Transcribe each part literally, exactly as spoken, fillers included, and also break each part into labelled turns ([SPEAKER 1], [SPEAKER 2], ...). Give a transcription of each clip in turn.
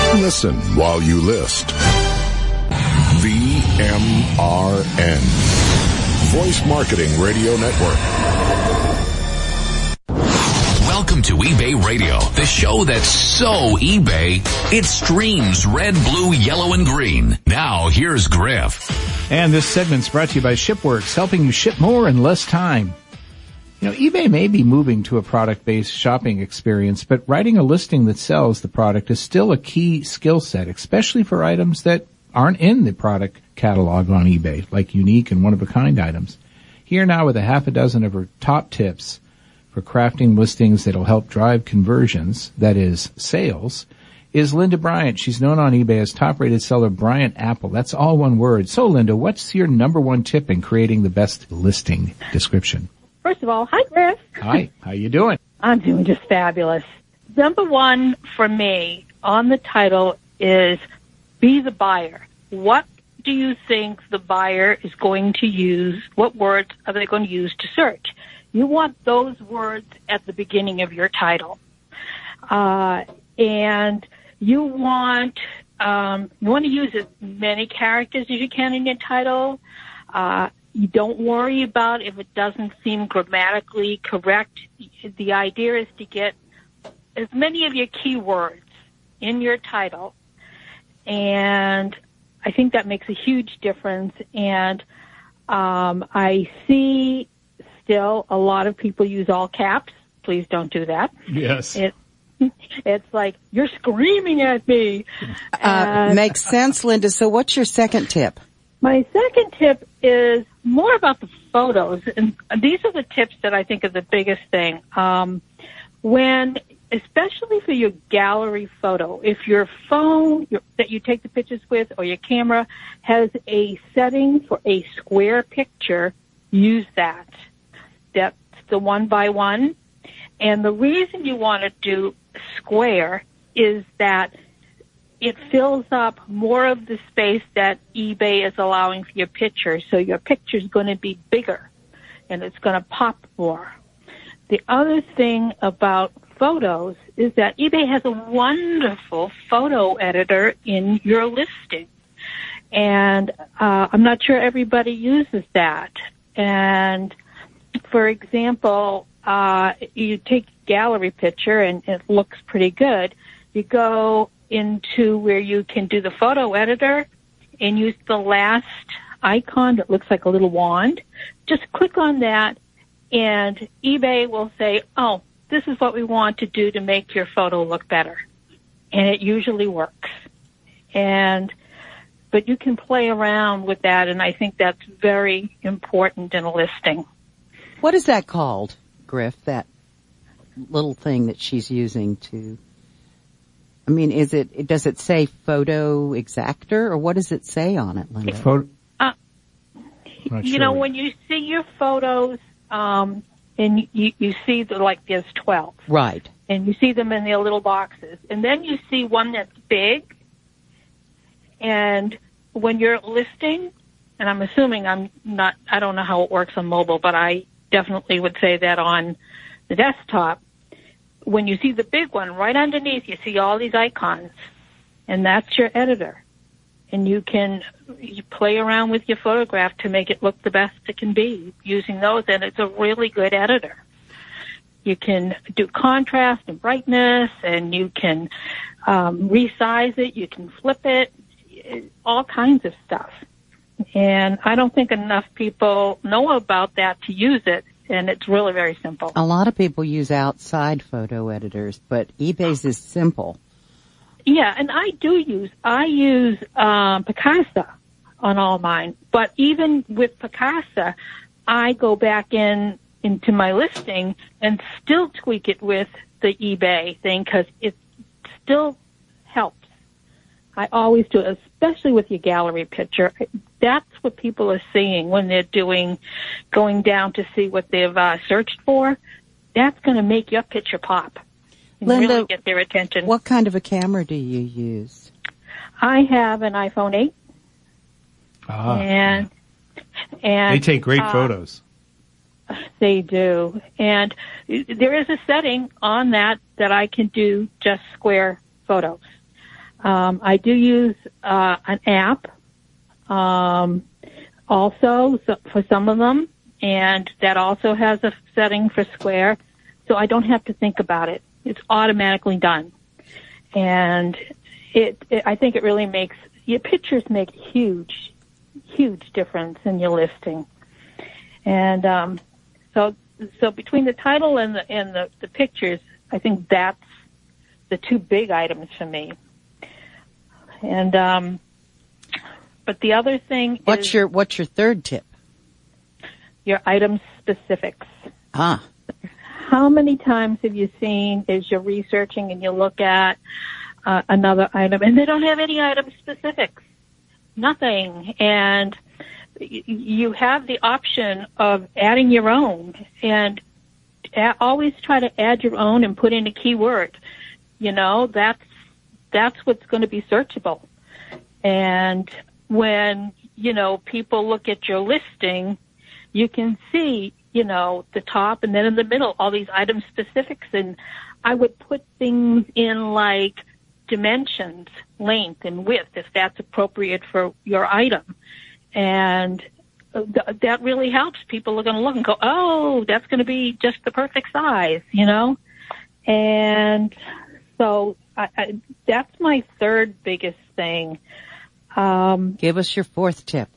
[SPEAKER 1] Listen while you list. V M R N. Voice Marketing Radio Network.
[SPEAKER 2] Welcome to eBay Radio, the show that's so eBay, it streams red, blue, yellow, and green. Now, here's Griff.
[SPEAKER 3] And this segment's brought to you by ShipWorks, helping you ship more in less time. You know, eBay may be moving to a product-based shopping experience, but writing a listing that sells the product is still a key skill set, especially for items that aren't in the product catalog on eBay, like unique and one-of-a-kind items. Here now with a half a dozen of her top tips for crafting listings that'll help drive conversions, that is, sales, is Linda Bryant. She's known on eBay as top-rated seller Bryant Apple. That's all one word. So, Linda, what's your number one tip in creating the best listing description?
[SPEAKER 4] First of all, hi, Griff.
[SPEAKER 3] Hi. How you doing?
[SPEAKER 4] I'm doing just fabulous. Number one for me on the title is be the buyer. What do you think the buyer is going to use? What words are they going to use to search? You want those words at the beginning of your title. Uh, and you want, um, you want to use as many characters as you can in your title. Uh, You don't worry about if it doesn't seem grammatically correct. The idea is to get as many of your keywords in your title, and I think that makes a huge difference. And um, I see still a lot of people use all caps. Please don't do that.
[SPEAKER 3] Yes.
[SPEAKER 4] It, it's like, you're screaming at me.
[SPEAKER 5] Uh, makes sense, Linda. So what's your second tip?
[SPEAKER 4] My second tip is more about the photos, and these are the tips that I think are the biggest thing. Um, when, especially for your gallery photo, if your phone your, that you take the pictures with or your camera has a setting for a square picture, use that. That's the one by one. And the reason you want to do square is that it fills up more of the space that eBay is allowing for your picture. So your picture is going to be bigger and it's going to pop more. The other thing about photos is that eBay has a wonderful photo editor in your listing. And uh, I'm not sure everybody uses that. And for example, uh, you take a gallery picture and it looks pretty good. You go into where you can do the photo editor and use the last icon that looks like a little wand. Just click on that and eBay will say, oh, this is what we want to do to make your photo look better. And it usually works. And, but you can play around with that, and I think that's very important in a listing.
[SPEAKER 5] What is that called, Griff, that little thing that she's using to... I mean, is it, does it say photo exactor, or what does it say on it, Linda?
[SPEAKER 3] Photo,
[SPEAKER 4] uh, you
[SPEAKER 3] sure.
[SPEAKER 4] know, when you see your photos, um, and you, you see the, like there's twelve.
[SPEAKER 5] Right.
[SPEAKER 4] And you see them in their little boxes. And then you see one that's big. And when you're listing, and I'm assuming I'm not, I don't know how it works on mobile, but I definitely would say that on the desktop. When you see the big one, right underneath, you see all these icons, and that's your editor. And you can you play around with your photograph to make it look the best it can be using those, and it's a really good editor. You can do contrast and brightness, and you can um, resize it, you can flip it, all kinds of stuff. And I don't think enough people know about that to use it. And it's really very simple.
[SPEAKER 5] A lot of people use outside photo editors, but eBay's is simple.
[SPEAKER 4] Yeah, and I do use, I use um, Picasa on all mine. But even with Picasa, I go back in into my listing and still tweak it with the eBay thing because it still helps. I always do, especially with your gallery picture. That's what people are seeing when they're doing, going down to see what they've uh, searched for. That's going to make your picture pop and
[SPEAKER 5] Linda,
[SPEAKER 4] really get their attention.
[SPEAKER 5] What kind of a camera do you use?
[SPEAKER 4] I have an iPhone eight.
[SPEAKER 3] Ah,
[SPEAKER 4] and, and
[SPEAKER 3] they take great
[SPEAKER 4] uh,
[SPEAKER 3] photos.
[SPEAKER 4] They do. And there is a setting on that that I can do just square photos. Um, I do use uh, an app um, also so for some of them, and that also has a setting for square, so I don't have to think about it. It's automatically done. And it, it I think it really makes, your pictures make huge, huge difference in your listing. And um, so so between the title and the and the, the pictures, I think that's the two big items for me. And um, but the other thing
[SPEAKER 5] what's
[SPEAKER 4] is
[SPEAKER 5] your what's your third tip?
[SPEAKER 4] Your item specifics.
[SPEAKER 5] Ah.
[SPEAKER 4] How many times have you seen, as you're researching and you look at uh, another item and they don't have any item specifics? Nothing. And y- you have the option of adding your own, and a- always try to add your own and put in a keyword. You know, that's, that's what's going to be searchable. And when, you know, people look at your listing, you can see, you know, the top and then in the middle, all these item specifics. And I would put things in like dimensions, length and width, if that's appropriate for your item. And th- that really helps. People are going to look and go, oh, that's going to be just the perfect size, you know? And so I, I, that's my third biggest thing. Um,
[SPEAKER 5] Give us your fourth tip.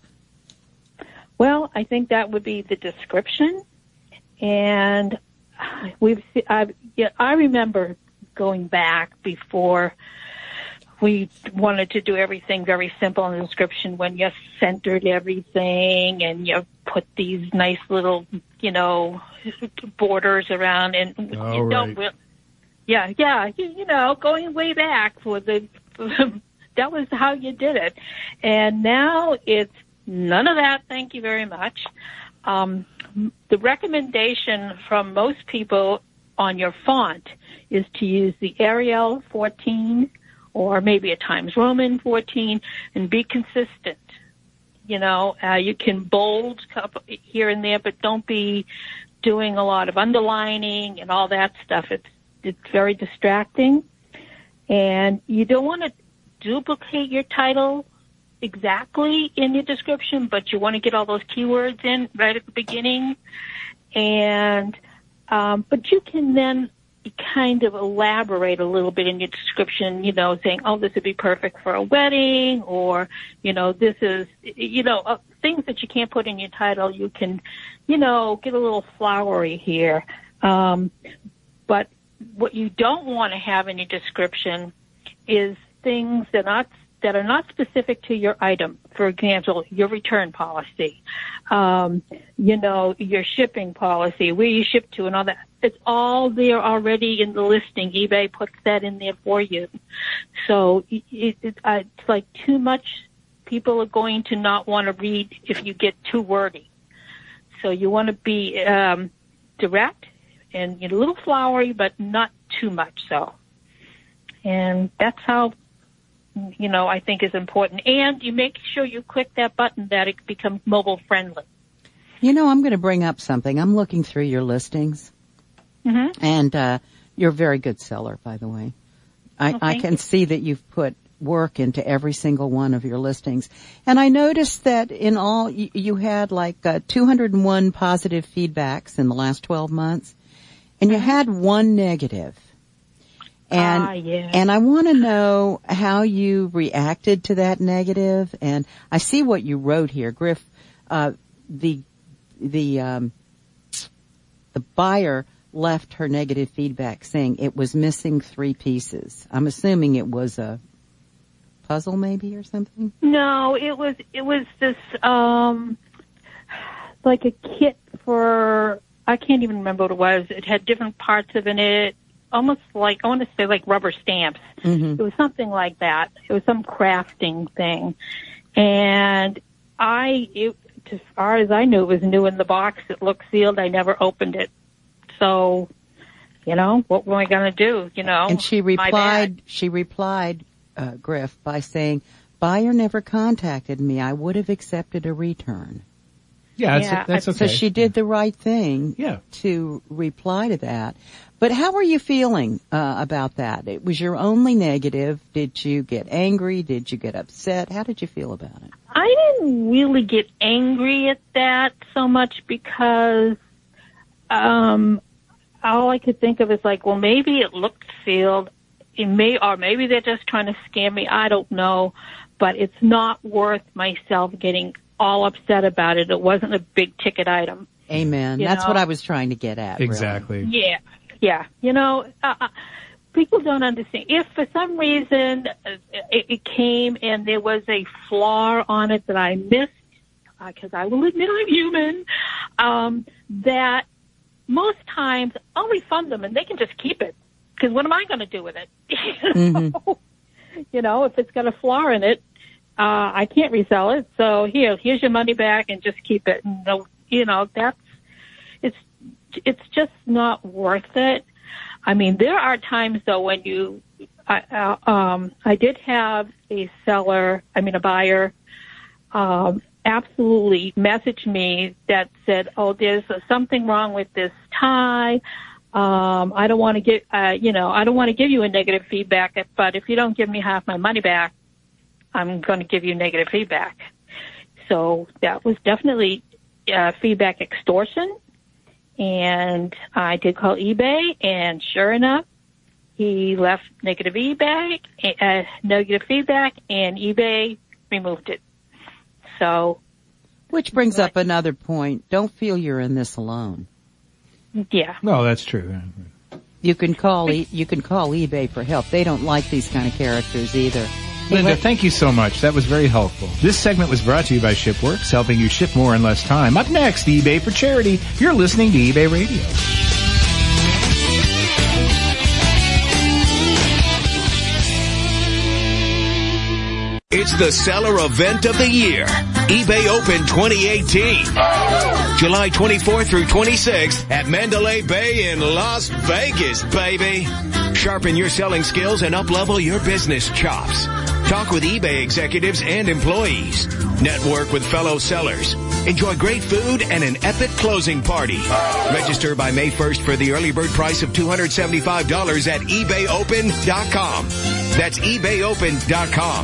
[SPEAKER 4] Well, I think that would be the description. And we've, I've, yeah, I remember going back before we wanted to do everything very simple in the description, when you centered everything and you put these nice little, you know, borders around, and
[SPEAKER 3] oh,
[SPEAKER 4] you don't,
[SPEAKER 3] right.
[SPEAKER 4] yeah, yeah, you, you know, going way back for the, that was how you did it. And now it's none of that, thank you very much. Um, the recommendation from most people on your font is to use the Arial fourteen or maybe a Times Roman fourteen and be consistent. You know, uh, you can bold here and there, but don't be doing a lot of underlining and all that stuff. It's, it's very distracting. And you don't want to duplicate your title exactly in your description, but you want to get all those keywords in right at the beginning. And, um, but you can then kind of elaborate a little bit in your description, you know, saying, oh, this would be perfect for a wedding, or, you know, this is, you know, uh, things that you can't put in your title, you can, you know, get a little flowery here. Um, but what you don't want to have in your description is things that are not that are not specific to your item. For example, your return policy, um, you know, your shipping policy, where you ship to and all that. It's all there already in the listing. eBay puts that in there for you. So it, it, uh, it's like too much. People are going to not want to read if you get too wordy. So you want to be um, direct and you know, a little flowery, but not too much so. And that's how, you know, I think is important. And you make sure you click that button that it becomes mobile friendly.
[SPEAKER 5] You know, I'm going to bring up something. I'm looking through your listings.
[SPEAKER 4] Mm-hmm.
[SPEAKER 5] And uh, you're a very good seller, by the way. I,
[SPEAKER 4] well,
[SPEAKER 5] I can
[SPEAKER 4] you.
[SPEAKER 5] see that you've put work into every single one of your listings. And I noticed that in all, you, you had like uh, two hundred one positive feedbacks in the last twelve months. And you had one negative. And,
[SPEAKER 4] ah, yeah.
[SPEAKER 5] and I want to know how you reacted to that negative. And I see what you wrote here, Griff. Uh, the, the, um, the buyer left her negative feedback saying it was missing three pieces. I'm assuming it was a puzzle maybe or something?
[SPEAKER 4] No, it was, it was this, um, like a kit for, I can't even remember what it was. It had different parts of it. Almost like, I want to say like rubber stamps.
[SPEAKER 5] Mm-hmm.
[SPEAKER 4] It was something like that. It was some crafting thing. And I, it, as far as I knew, it was new in the box. It looked sealed. I never opened it. So, you know, what were I going to do, you know?
[SPEAKER 5] And she replied, she replied, uh, Griff, by saying, buyer never contacted me. I would have accepted a return.
[SPEAKER 3] Yeah, that's,
[SPEAKER 4] yeah
[SPEAKER 3] that's okay.
[SPEAKER 5] So she did the right thing
[SPEAKER 3] yeah.
[SPEAKER 5] to reply to that. But how were you feeling uh, about that? It was your only negative. Did you get angry? Did you get upset? How did you feel about it?
[SPEAKER 4] I didn't really get angry at that so much because um, all I could think of is like, well, maybe it looked sealed. It may, or maybe they're just trying to scam me. I don't know. But it's not worth myself getting all upset about it. It wasn't a big ticket item.
[SPEAKER 5] Amen.
[SPEAKER 4] You
[SPEAKER 5] That's
[SPEAKER 4] know?
[SPEAKER 5] what I was trying to get at.
[SPEAKER 3] Exactly.
[SPEAKER 5] Really.
[SPEAKER 4] Yeah. Yeah, you know, uh, people don't understand. If for some reason uh, it, it came and there was a flaw on it that I missed, because uh, I will admit I'm human, um, that most times I'll refund them and they can just keep it. Because what am I going to do with it? you, know?
[SPEAKER 5] Mm-hmm.
[SPEAKER 4] you know, if it's got a flaw in it, uh, I can't resell it. So here, here's your money back and just keep it. And, you know, that's, it's, it's just not worth it. I mean, there are times though when you, I, uh, um, I did have a seller, I mean a buyer, um, absolutely message me that said, "Oh, there's uh, something wrong with this tie. Um, I don't want to get, uh, you know, I don't want to give you a negative feedback, but if you don't give me half my money back, I'm going to give you negative feedback." So that was definitely uh, feedback extortion. And I did call eBay, and sure enough, he left negative eBay, uh, negative feedback, and eBay removed it. So,
[SPEAKER 5] which brings up another point. Don't feel you're in this alone.
[SPEAKER 4] Yeah.
[SPEAKER 3] No, that's true.
[SPEAKER 5] You can call e- you can call eBay for help. They don't like these kind of characters either.
[SPEAKER 3] Linda, thank you so much. That was very helpful. This segment was brought to you by ShipWorks, helping you ship more in less time. Up next, eBay for Charity. You're listening to eBay Radio.
[SPEAKER 6] It's the seller event of the year, eBay Open twenty eighteen. July twenty-fourth through twenty-sixth at Mandalay Bay in Las Vegas, baby. Sharpen your selling skills and up-level your business chops. Talk with eBay executives and employees. Network with fellow sellers. Enjoy great food and an epic closing party. Register by May first for the early bird price of two hundred seventy-five dollars at ebay open dot com. That's ebay open dot com.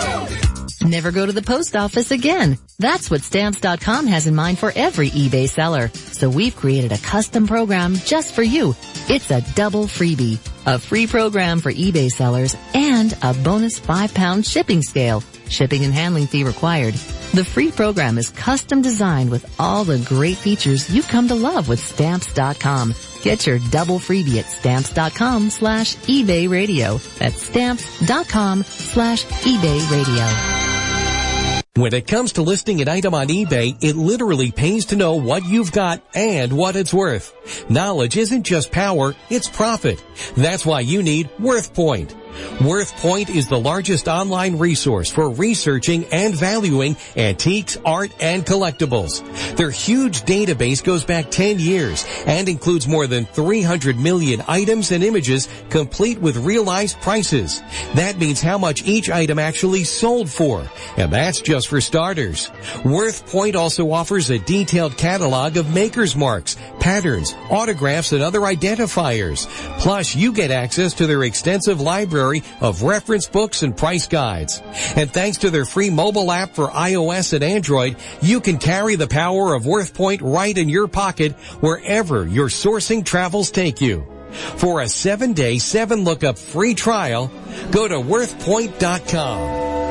[SPEAKER 7] Never go to the post office again. That's what Stamps dot com has in mind for every eBay seller. So we've created a custom program just for you. It's a double freebie, a free program for eBay sellers, and a bonus five pound shipping scale. Shipping and handling fee required. The free program is custom designed with all the great features you've come to love with Stamps dot com. Get your double freebie at Stamps dot com slash eBay radio. That's Stamps dot com slash eBay radio.
[SPEAKER 8] When it comes to listing an item on eBay, it literally pays to know what you've got and what it's worth. Knowledge isn't just power, it's profit. That's why you need WorthPoint. WorthPoint is the largest online resource for researching and valuing antiques, art, and collectibles. Their huge database goes back ten years and includes more than three hundred million items and images, complete with realized prices. That means how much each item actually sold for, and that's just for starters. WorthPoint also offers a detailed catalog of maker's marks, patterns, autographs, and other identifiers. Plus, you get access to their extensive library of reference books and price guides. And thanks to their free mobile app for iOS and Android, you can carry the power of WorthPoint right in your pocket wherever your sourcing travels take you. For a seven-day, seven-lookup free trial, go to worth point dot com.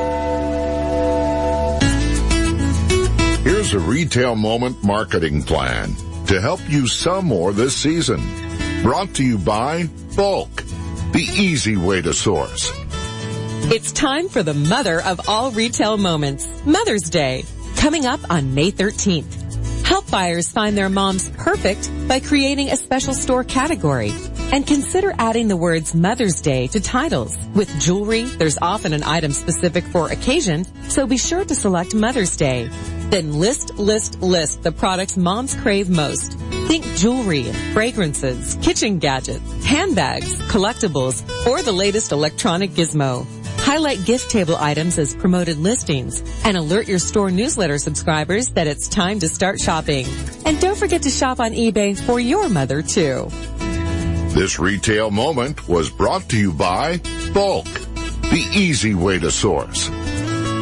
[SPEAKER 1] Here's a Retail Moment marketing plan to help you sell more this season. Brought to you by Bulk, the easy way to source.
[SPEAKER 9] It's time for the mother of all retail moments, Mother's Day, coming up on May thirteenth. Help buyers find their moms perfect by creating a special store category. And consider adding the words Mother's Day to titles. With jewelry, there's often an item specific for occasion, so be sure to select Mother's Day. Then list, list, list the products moms crave most. Think jewelry, fragrances, kitchen gadgets, handbags, collectibles, or the latest electronic gizmo. Highlight gift table items as promoted listings and alert your store newsletter subscribers that it's time to start shopping. And don't forget to shop on eBay for your mother too.
[SPEAKER 1] This retail moment was brought to you by Bulk, the easy way to source.